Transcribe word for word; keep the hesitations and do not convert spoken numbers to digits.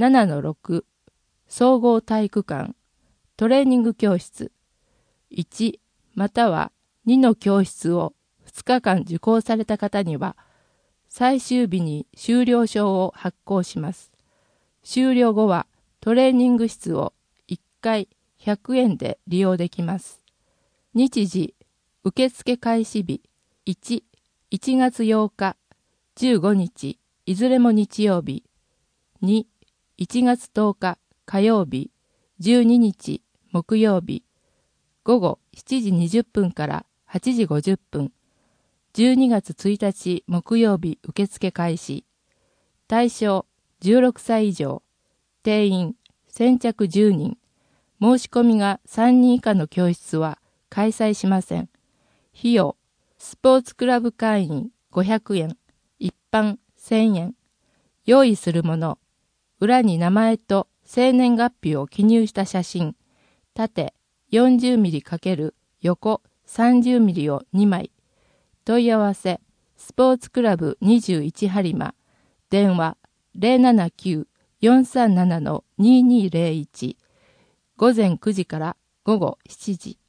ななのろく 総合体育館トレーニング教室いちまたはにの教室をふつかかん受講された方には最終日に修了証を発行します。修了後はトレーニング室をいっかいひゃくえんで利用できます。日時、受付開始日いち、いちがつようか、じゅうごにち、いずれも日曜日。に、いちがつとおか火曜日、じゅうににち木曜日。午後しちじにじゅっぷんからはちじごじゅっぷん。じゅうにがつついたち木曜日受付開始。対象じゅうろくさい以上。定員先着じゅうにん。申し込みがさんにん以下の教室は開催しません。費用、スポーツクラブ会員ごひゃくえん、一般せんえん。用意するもの、裏に名前と生年月日を記入した写真、縦 よんじゅうミリ×横 さんじゅうミリ をにまい。問い合わせ、スポーツクラブにじゅういち播磨、電話 ゼロななきゅう よんさんなな にーにーゼロいち、午前くじから午後しちじ。